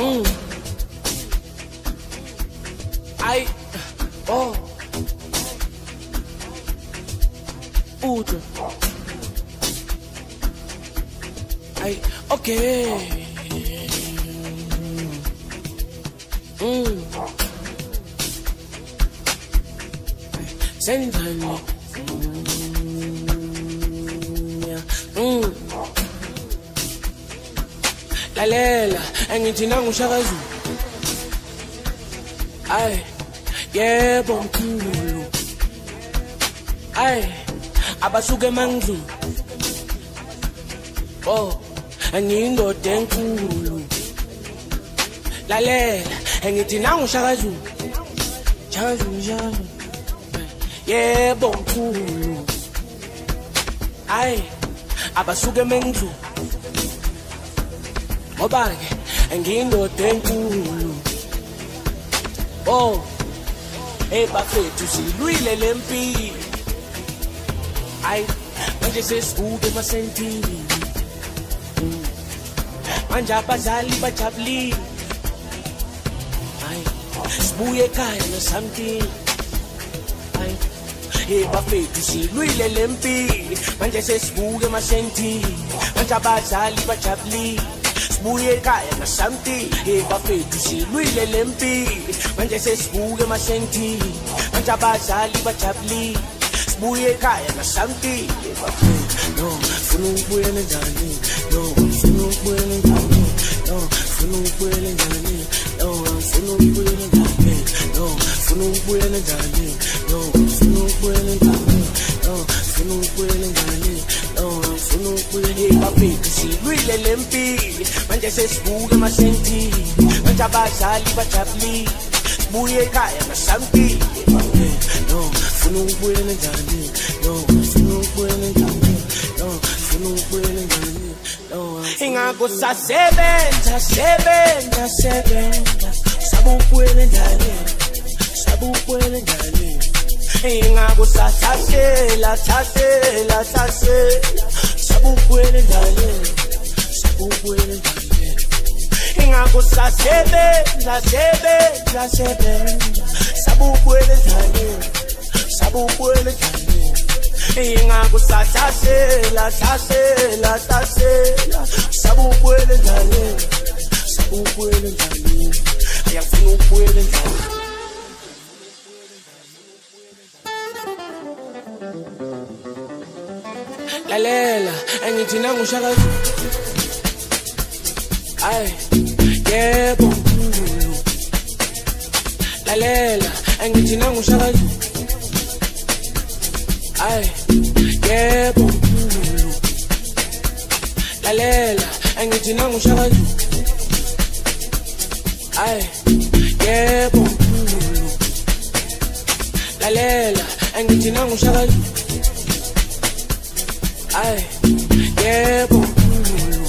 Speaker 1: Ay, oh, Udo. Ay, okay. Sendani. Lalela, angithi nanguShaka Zulu. Ay, yebo mkhulu. Ay, abasuke manglu. Oh, angiyindoda enkulu. Lalela, angithi nanguShaka Zulu. Shaka Zulu. Yebo mkhulu. Ay, abasuke manglu. Ngoba ke ngiyindoda enkulu. Oh, bafethu silwile lempi. Ay, manje sesibuke emasentini. Manje abazali bajabulile. Ay, sibuye ekhaya no something. Ay, bafethu silwile lempi. Manje sesibuke emasentini. Manje abazali bajabulile. Sibuye ekhaya na something. Bafethu silwile lempi. Manje sesibuke emasentini. Manje abazali bajabulile. Sibuye ekhaya na something. No, funa ukubuya njani? No, funa ukubuya njani? No, funa ukubuya njani? No, funa ukubuya njani? No, funa ukubuya njani? No, funa ukubuya njani? No, funa ukubuya njani? No, funa ukubuya. Bafethu silwile lempi. Manje sesibuke emasentini. Manje abazali bajabulile. Sibuye ekhaya na something. No, funa ukubuya njani? No, funa ukubuya njani? No, funa ukubuya njani? No, ingakho sasebenza sabubuya njani? Sabubuya njani? Ingakho sasela sabubuya njani? Sabubuya njani? Ingakho sasebenza sabubuya njani? Sabubuya njani? Ingakho sasela sabubuya njani? Sabubuya njani? Ayafuna ukubuya njani? Lalela, angithi nanguShaka Zulu. Ay, yebo mkhulu. Lalela, angithi nanguShaka Zulu. Ay, yebo mkhulu. Lalela, angithi nanguShaka Zulu. Ay, yebo mkhulu. Lalela, angithi nanguShaka Zulu. Ay, yebo mkhulu.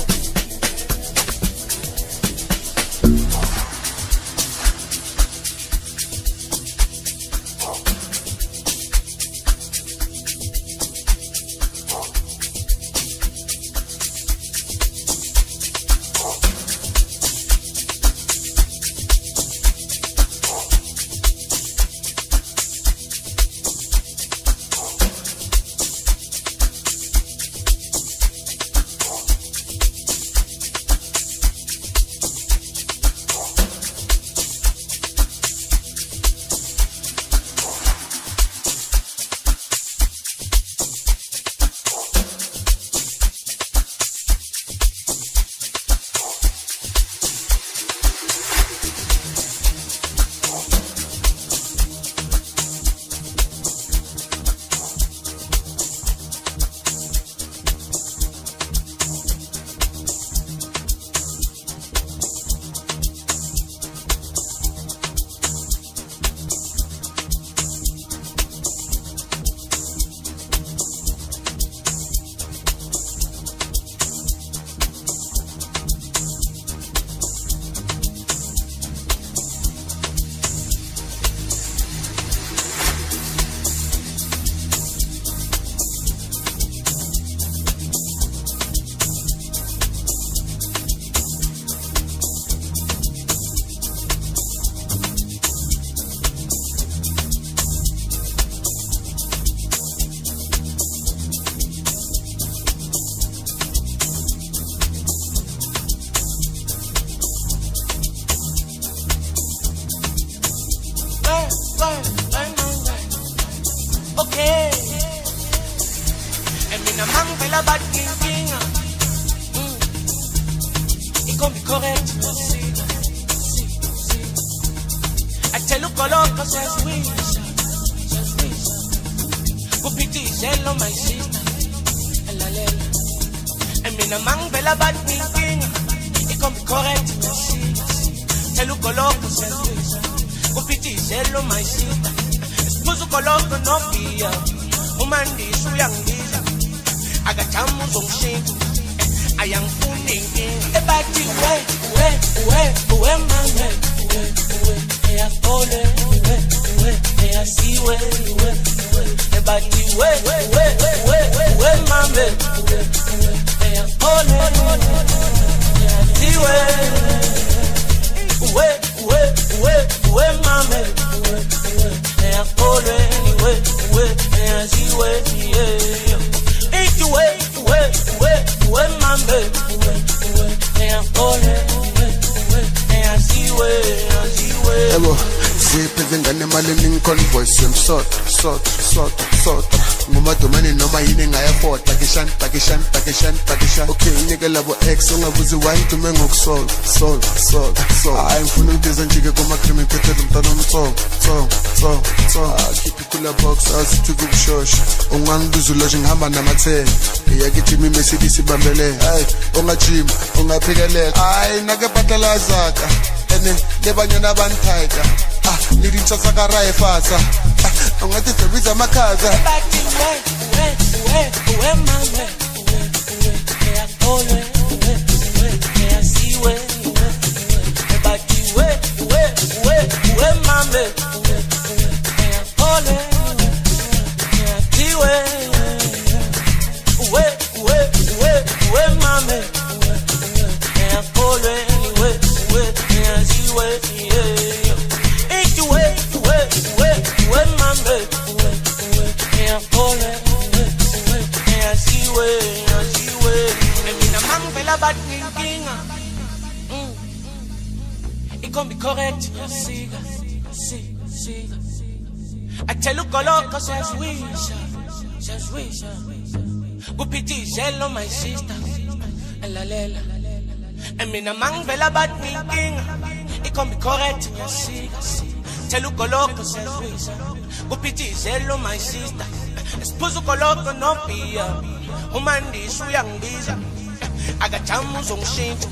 Speaker 4: ikombi correct. I tell you Koloko says we. Kupiti hello my sister. Elalela. I mean a man bella bad thinking. Ikombi correct. Tell you Koloko says we. Kupiti hello my sister. Esposo Koloko no fear. Umandi suyangiza. Agachamu zomshinto. I am fooling. Ebati we mama. I ole I see we ebati we mama. I ole I see we mama. I ole I see we mama.
Speaker 5: Ebo, siphethe ngane malini convoice yemsot ngumadomani noma yini ngayafota pakishan okay nike labo ex ungabuzi why dume ngokusolve hayi ngifuna ukudiza njike kuma crime phethela umntana omthong keep it cool box asithuka ukushosha ungangibuza lo ngihamba nama10 iyakithi mi Mercedes ibambele hayi ungajima ungaphekelela hayi nake batalazaka ene lebanyana banthaika lidintsha sakara efasa ungathi sebiza amakhaza
Speaker 4: we mama. I ole I see we ebati we mama. I ole I see we mama. I ole I see we bad thinking. It gon' be correct. See. I tell you, Koloko says we. Kupiti hello my sister. Elalela. I mean a man bella bad thinking. It gon' be correct. See. Tell you, Koloko says we. Kupiti hello my sister. Esposo Koloko no fear. Umandi suyangiza. Agachamu zomshinto.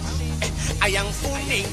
Speaker 4: I am fooling.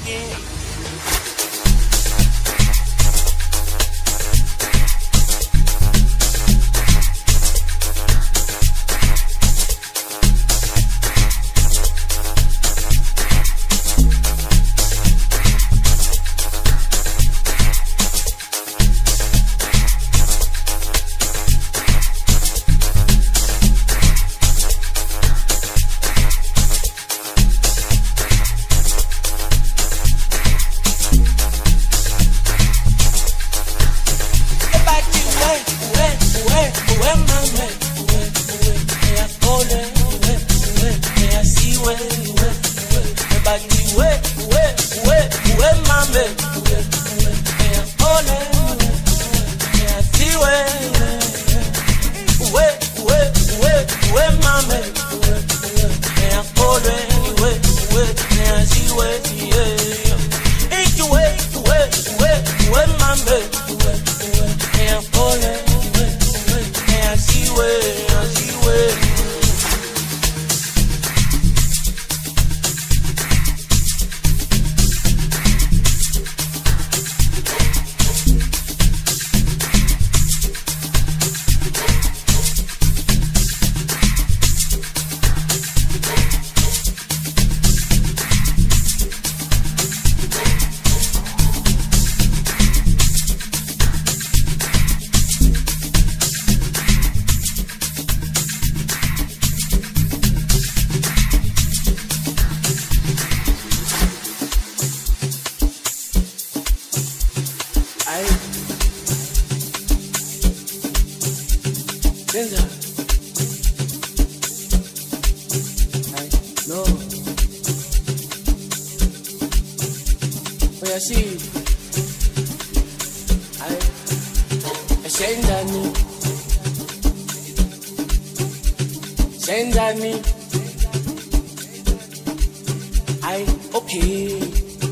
Speaker 4: Send me. Okay.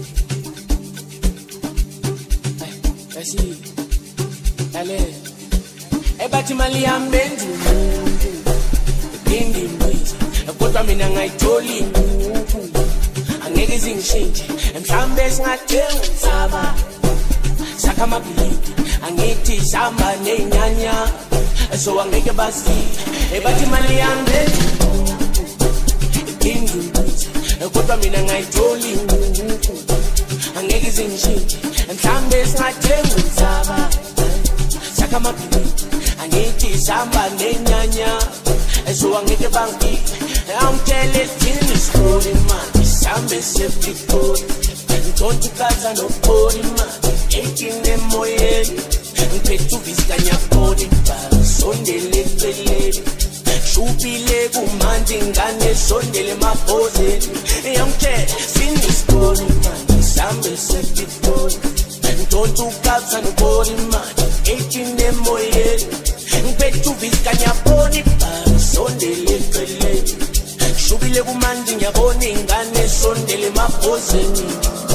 Speaker 4: Kasi, dale. Ebathi mali yami benza umuntu. Phinde imbize. Kodwa mina ngayitholi inkukhu. Angeke zingishintshe. Mhlambe singathenga umhlaba. Sakha amabhilidi. Angithi sihamba ney'nyanya. So angeke basize. Ebathi mali yami benza umuntu. Phinde imbize. Kodwa mina ngayitholi inkukhu. Angeke zingishintshe. Mhlambe singathenga umhlaba. Sakha amabhilidi. Angithi sihamba ney'nyanya. So angeke bangiphe. Angitshele thini isikole manje. Sihambe sePitori. Ngidonsa ukaza nobholi manje. 18 emoyeni. Ngiphethe uvisikanyabholi bhala. Sondele eceleni. Shubile kumanzi ingane sondele emabhozeni. Angitshele thini isikole manje. Sihambe sePitori. Ngidonsa ukaza nobholi manje. 18 emoyeni. Ngiphethe uvisikanyabholi bhala. Sondele eceleni. Shubile kumanzi ngiyabona ingane sondele emabhozeni.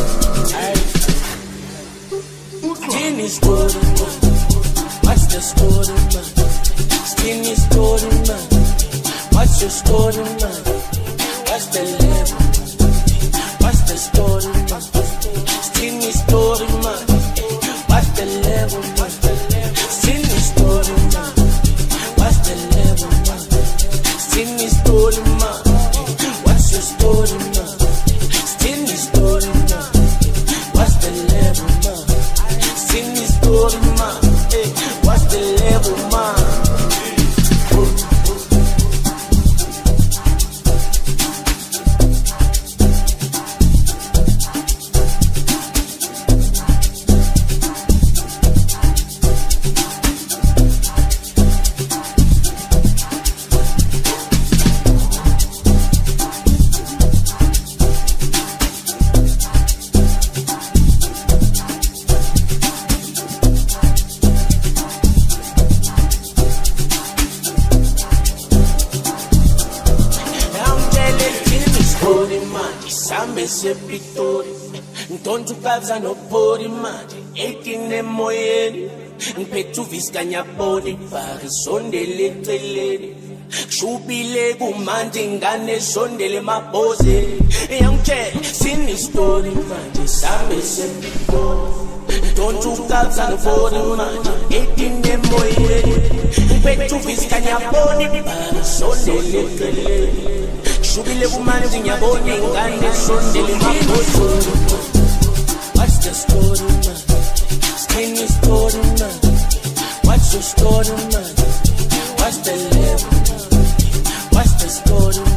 Speaker 4: Skinny story man, what's the story man? Skinny story man, what's your story man? What's the level? What's the story man? Skinny story man, what's the level man? Skinny story man, what's the level man? Skinny story man, what's your story man? Skinny story man, what's the level man? Skinny story man, what's the level man? sePitori Ngidonsa ukaza nobholi manje 18 emoyeni Ngiphethe uvisikanyabholi bhari sondele eceleni Shubile kumanzi ingane sondele emabhozeni Angitshele sini story manje sihambe sePitori Ngidonsa ukaza nobholi manje 18 emoyeni Ngiphethe uvisikanyabholi bhari sondele eceleni Shubile kumanzi ngiyabona ingane sondele emabhozeni What's the story man? Skinny story man. What's your story man? What's the level? What's the story